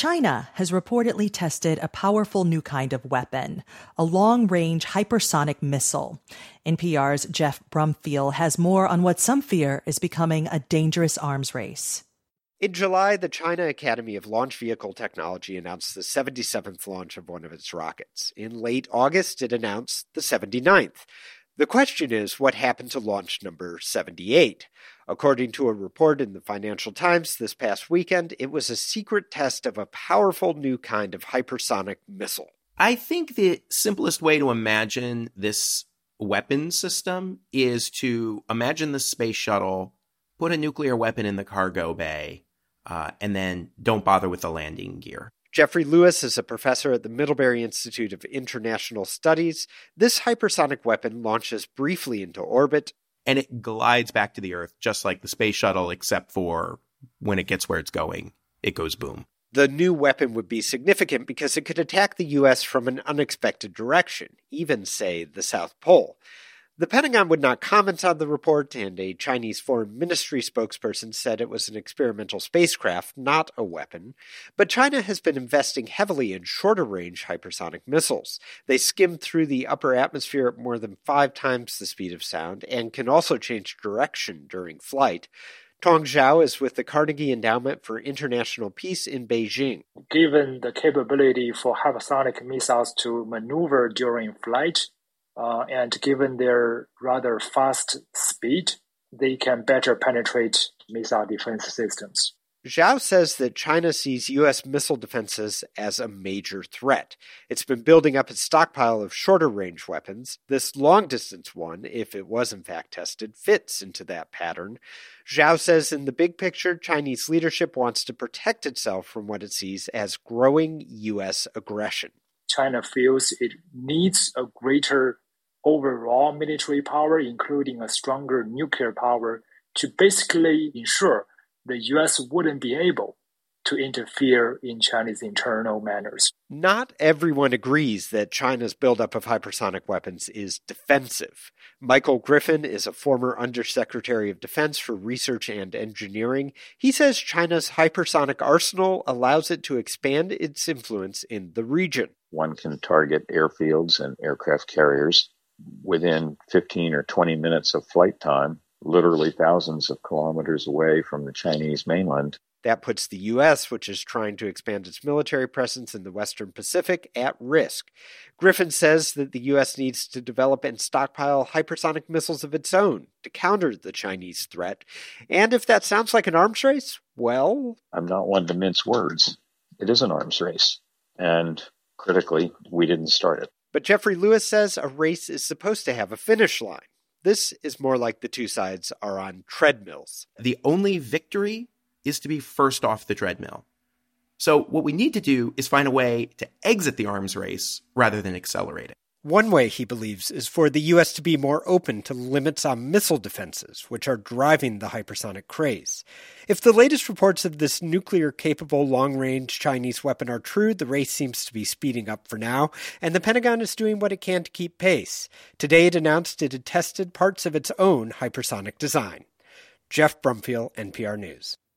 China has reportedly tested a powerful new kind of weapon, a long-range hypersonic missile. NPR's Jeff Brumfiel has more on what some fear is becoming a dangerous arms race. In July, the China Academy of Launch Vehicle Technology announced the 77th launch of one of its rockets. In late August, it announced the 79th. The question is, what happened to launch number 78? According to a report in the Financial Times this past weekend, it was a secret test of a powerful new kind of hypersonic missile. I think the simplest way to imagine this weapon system is to imagine the space shuttle, put a nuclear weapon in the cargo bay, and then don't bother with the landing gear. Jeffrey Lewis is a professor at the Middlebury Institute of International Studies. This hypersonic weapon launches briefly into orbit, and it glides back to the Earth, just like the space shuttle, except for when it gets where it's going, it goes boom. The new weapon would be significant because it could attack the U.S. from an unexpected direction, even, say, the South Pole. The Pentagon would not comment on the report, and a Chinese Foreign Ministry spokesperson said it was an experimental spacecraft, not a weapon. But China has been investing heavily in shorter-range hypersonic missiles. They skim through the upper atmosphere at more than 5 times the speed of sound and can also change direction during flight. Tong Zhao is with the Carnegie Endowment for International Peace in Beijing. Given the capability for hypersonic missiles to maneuver during flight, and given their rather fast speed, they can better penetrate missile defense systems. Zhao says that China sees U.S. missile defenses as a major threat. It's been building up its stockpile of shorter-range weapons. This long-distance one, if it was in fact tested, fits into that pattern. Zhao says in the big picture, Chinese leadership wants to protect itself from what it sees as growing U.S. aggression. China feels it needs a greater overall military power, including a stronger nuclear power, to basically ensure the U.S. wouldn't be able to interfere in Chinese internal matters. Not everyone agrees that China's buildup of hypersonic weapons is defensive. Michael Griffin is a former Undersecretary of Defense for Research and Engineering. He says China's hypersonic arsenal allows it to expand its influence in the region. One can target airfields and aircraft carriers within 15 or 20 minutes of flight time, literally thousands of kilometers away from the Chinese mainland. That puts the U.S., which is trying to expand its military presence in the Western Pacific, at risk. Griffin says that the U.S. needs to develop and stockpile hypersonic missiles of its own to counter the Chinese threat. And if that sounds like an arms race, well... I'm not one to mince words. It is an arms race. And critically, we didn't start it. But Jeffrey Lewis says a race is supposed to have a finish line. This is more like the two sides are on treadmills. The only victory is to be first off the treadmill. So what we need to do is find a way to exit the arms race rather than accelerate it. One way, he believes, is for the U.S. to be more open to limits on missile defenses, which are driving the hypersonic craze. If the latest reports of this nuclear-capable long-range Chinese weapon are true, the race seems to be speeding up for now, and the Pentagon is doing what it can to keep pace. Today it announced it had tested parts of its own hypersonic design. Jeff Brumfiel, NPR News.